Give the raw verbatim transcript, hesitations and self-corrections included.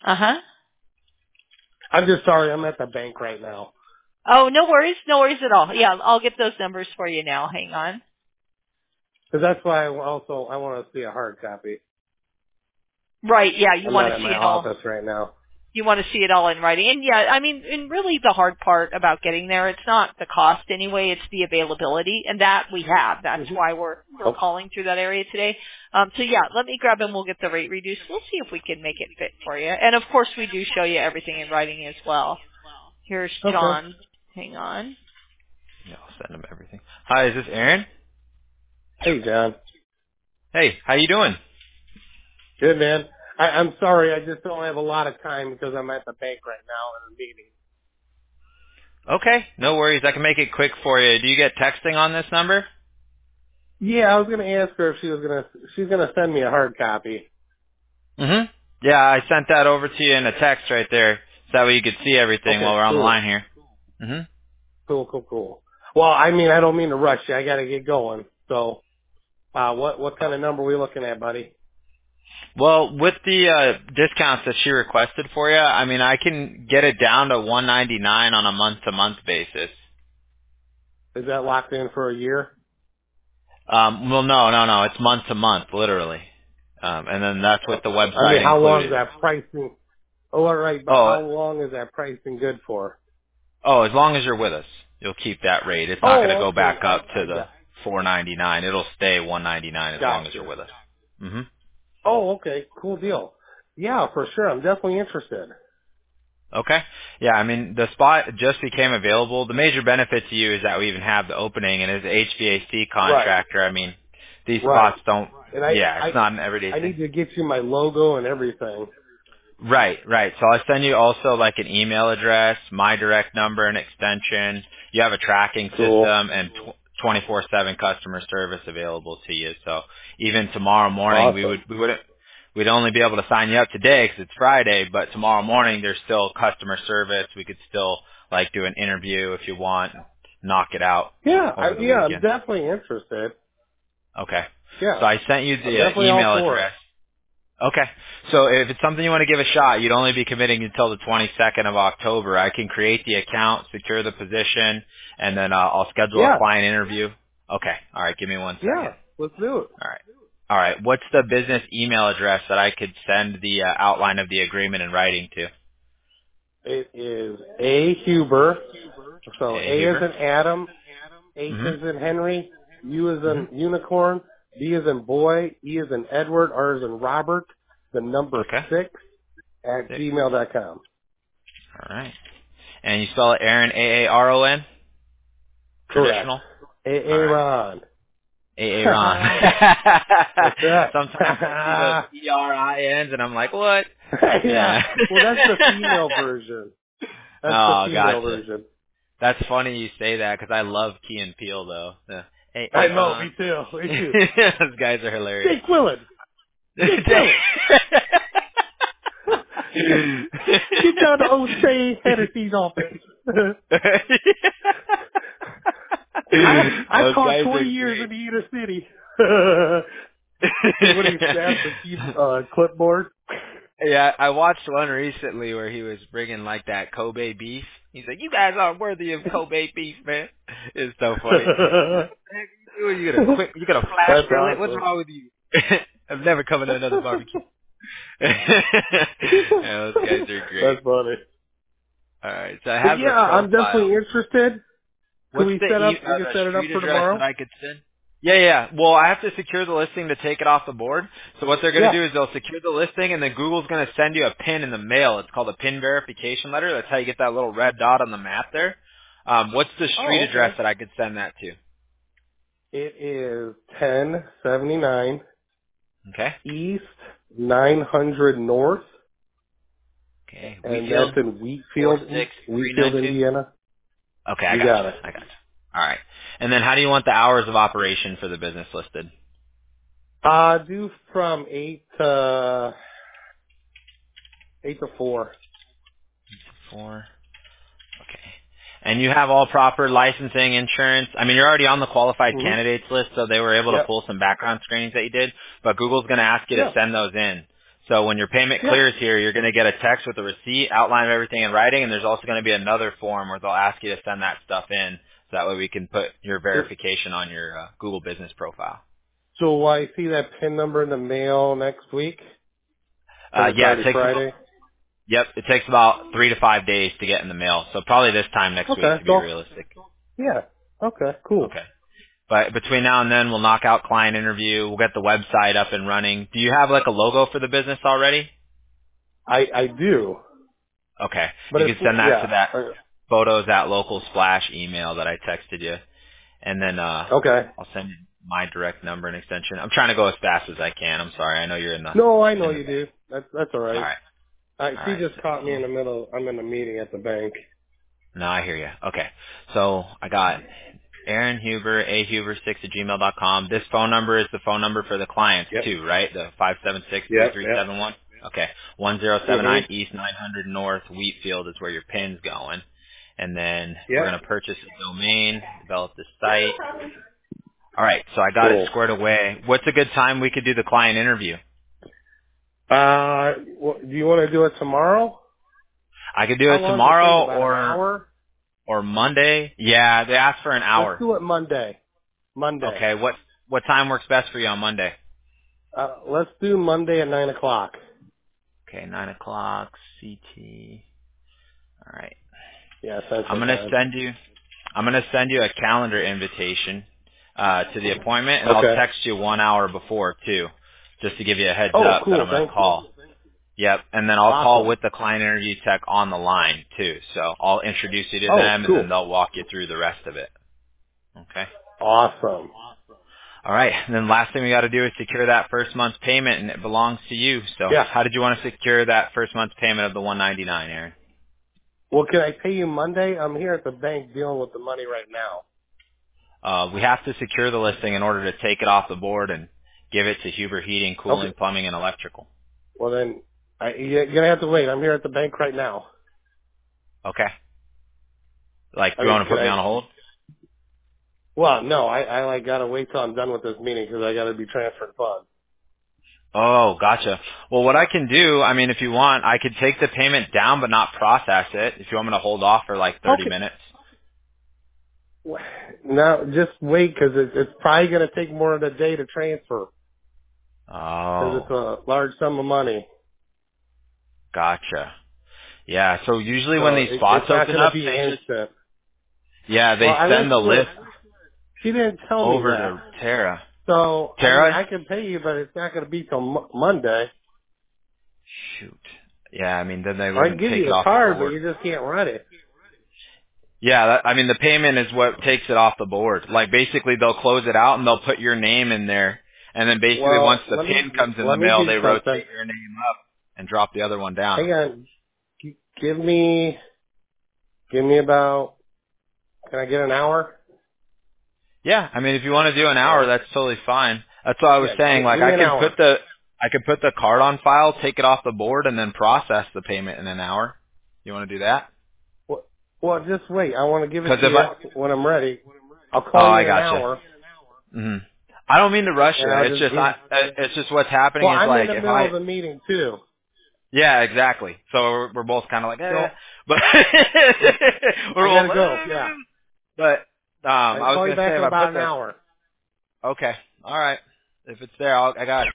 Uh-huh. I'm just sorry. I'm at the bank right now. Oh, no worries. No worries at all. Yeah, I'll get those numbers for you now. Hang on. Because that's why I also I want to see a hard copy. Right. Yeah, you I'm want not to at see my it all. office right now. You want to see it all in writing. And yeah, I mean, and really the hard part about getting there, it's not the cost anyway, it's the availability. And that we have. That's Mm-hmm. why we're, we're Oh, calling through that area today. Um, so yeah, let me grab them. We'll get the rate reduced. We'll see if we can make it fit for you. And of course we do show you everything in writing as well. Here's okay. John. Hang on. Yeah, I'll send him everything. Hi, is this Aaron? Hey, John. Hey, how you doing? Good, man. I, I'm sorry. I just don't have a lot of time because I'm at the bank right now in a meeting. Okay, no worries. I can make it quick for you. Do you get texting on this number? Yeah, I was going to ask her if she was going to, she's going to send me a hard copy. Mm-hmm. Yeah, I sent that over to you in a text right there. So that way you could see everything while Okay, we're on the cool. line here. Mm-hmm. Cool, cool, cool. Well, I mean, I don't mean to rush you. I got to get going. So, uh, what, what kind of number are we looking at, buddy? Well, with the uh, discounts that she requested for you, I mean, I can get it down to one ninety-nine on a month-to-month basis. Is that locked in for a year? Um, well, no, no, no. It's month-to-month, literally. Um, and then that's with the I mean, website how long is included. that pricing? Oh, all right, but Oh, how long is that pricing good for? oh, as long as you're with us, you'll keep that rate. It's not going to Oh, go okay. back I, up I to the got, four ninety-nine. It'll stay one ninety-nine as long as you're gotcha. with us. Mm-hmm. Oh, okay. Cool deal. Yeah, for sure. I'm definitely interested. Okay. Yeah, I mean, the spot just became available. The major benefit to you is that we even have the opening, and as an H V A C Right. contractor, I mean, these Right. spots don't, And I, yeah, I, it's not an everyday I thing. need to get you my logo and everything. Right, right. So I'll send you also like an email address, my direct number and extension. You have a tracking Cool. system and twenty-four seven customer service available to you. So even tomorrow morning, we would, Awesome. we would, we'd only be able to sign you up today because it's Friday, but tomorrow morning there's still customer service. We could still like do an interview if you want, knock it out Yeah, I, over the yeah, I'm weekend. definitely interested. Okay. Yeah, So I sent you I'm the uh, definitely all email for it. address. Okay. So if it's something you want to give a shot, you'd only be committing until the twenty-second of October. I can create the account, secure the position, and then uh, I'll schedule a Yeah, client interview. Okay. All right. Give me one yeah, second. let's do it. All right. All right. What's the business email address that I could send the uh, outline of the agreement in writing to? It is A Huber. So A A is Huber. in Adam, H is Mm-hmm. in Henry, U is in Mm-hmm. unicorn, B is in boy, E is in Edward, R is in Robert, the number Okay. six at Six. gmail dot com. All right. And you spell it Aaron, A A R O N? Correct. Traditional? All right. Aaron. Aaron. That's right. Sometimes I see those E R I Ns and I'm like, what? Yeah. Yeah. Well, that's the female version. That's the Oh, female gotcha. version. That's funny you say that because I love Key and Peele though. The, hey, I know, me Aaron. too. Me too. Those guys are hilarious. Jake Quillen. Jake Quillen. Get down to O'Shea Hennessy's office. I I Those taught guys are twenty years in great. the inner city. When he snapped the key, uh, clipboard. Yeah, I watched one recently where he was bringing like that Kobe beef. He's like, "You guys aren't worthy of Kobe beef, man." It's so funny. He's like, "What the heck are you doing? You gonna quick? You gonna flash That's grill it? What's awesome. wrong with you?" I'm never coming to another barbecue. Yeah, those guys are great. That's funny. All right, so I But have the yeah, I'm profile. definitely interested. Can What's we the set e- up? We uh, can the set it up street for address that tomorrow. I could send? Yeah, yeah. Well, I have to secure the listing to take it off the board. So what they're going to Yeah. do is they'll secure the listing, and then Google's going to send you a pin in the mail. It's called a pin verification letter. That's how you get that little red dot on the map there. Um, what's the street Oh, address okay. that I could send that to? It is ten seventy-nine Okay. East nine hundred North, Okay. and that's Wheatfield in four Wheatfield, six three Wheatfield, nine two. Indiana. Okay, I You got got you. it. I got you. All right. And then how do you want the hours of operation for the business listed? Uh, do from eight to eight to four. Four. Okay. And you have all proper licensing, insurance. I mean, you're already on the qualified Mm-hmm. candidates list, so they were able to Yep. pull some background screenings that you did. But Google's going to ask you to Yeah. send those in. So when your payment Yeah. clears here, you're going to get a text with a receipt, outline of everything in writing, and there's also going to be another form where they'll ask you to send that stuff in, so that way we can put your verification on your uh, Google Business profile. So will I see that PIN number in the mail next week? Uh, It's yeah, it already takes Friday. yep, it takes about three to five days to get in the mail, so probably this time next week Okay. to be So realistic. yeah. Okay. Cool. Okay. But between now and then, we'll knock out client interview. We'll get the website up and running. Do you have like a logo for the business already? I I do, Okay. but You it's can send that to yeah. that Uh, photos at local splash email that I texted you. And then uh Okay. I'll send you my direct number and extension. I'm trying to go as fast as I can. I'm sorry. I know you're in the No, I know in the you do. That's that's all all right. right. Uh, All she right. just So, caught me in the middle. I'm in a meeting at the bank. no, I hear you. Okay. So I got Aaron Huber, a huber six at gmail dot com. This phone number is the phone number for the clients Yep. too, right? The five seven six three Yep. three Yep. seven one. Okay. one zero seven Mhm. nine East nine hundred North Wheatfield is where your pin's going. And then we're Yep. going to purchase a domain, develop the site. All right. So I got it Cool. squared away. What's a good time we could do the client interview? Uh, wh- do you want to do it tomorrow? I could do How it long does it take? tomorrow About an or hour? or Monday. Yeah, they asked for an Let's hour. do it Monday. Monday. Okay. What what time works best for you on Monday? Uh, let's do Monday at nine o'clock. Okay, nine o'clock C T. All right. Yeah, I'm Central gonna Time. send you. I'm gonna send you a calendar invitation uh, to the appointment, and I'll Okay. text you one hour before too, just to give you a heads Oh, up that cool. I'm gonna Thank you. call. Yep, and then I'll call Awesome. with the client interview tech on the line too. So I'll introduce you to Oh, them, and then cool. they'll walk you through the rest of it. Okay. Awesome. All right. And then last thing we got to do is secure that first month's payment, and it belongs to you. So Yeah. how did you want to secure that first month's payment of the one ninety-nine, Aaron? Well, can I pay you Monday? I'm here at the bank dealing with the money right now. Uh, we have to secure the listing in order to take it off the board and give it to Huber Heating, Okay. Cooling, Plumbing, and Electrical. Well, then I, you're gonna have to wait. I'm here at the bank right now. Okay. Like, I do you mean, want to can put me I? on hold? Well, no. I, I like gotta wait till I'm done with this meeting because I gotta be transferring funds. Oh, gotcha. Well, what I can do, I mean, if you want, I could take the payment down but not process it if you want me to hold off for like thirty Okay. minutes. Now, just wait because it's, it's probably gonna take more than a day to transfer because Oh, it's a large sum of money. gotcha. Yeah, so usually when So these it, spots it's not open gonna up, be they just, instant. yeah, Well, they I send let the you. list She didn't tell me over that. to Tara. So I mean, Tara? I can pay you, but it's not gonna be till Mo- Monday. Shoot. Yeah, I mean, then they I can wouldn't give take you it the off the card, but board. you just can't run it. Yeah, that, I mean, the payment is what takes it off the board. Like, basically, they'll close it out and they'll put your name in there. And then basically, once Well, the let me pin comes in the let me mail, do they something. rotate your name up and drop the other one down. Hang on. G- Give me give me about. Can I get an hour? Yeah, I mean, if you want to do an All hour, right. that's totally fine. That's what I was Yeah. saying. G- Like, give me I an could put hour. the I could put the card on file, take it off the board, and then process the payment in an hour. You want to do that? Well, well, just wait. I want to give it Because to if you I when I'm ready. I'll oh, call you I in an gotcha. hour, hmm I don't mean to rush you. and I'll It's just just give. I, it's just what's happening Well, is I'm in like the if middle I of a meeting too, yeah exactly. So we're, we're both kind of like eh, so but I we're both gotta like, go. eh. Yeah. But um I can I was call you gonna back say in if I about put an the hour. okay all right if it's there I'll, I got it.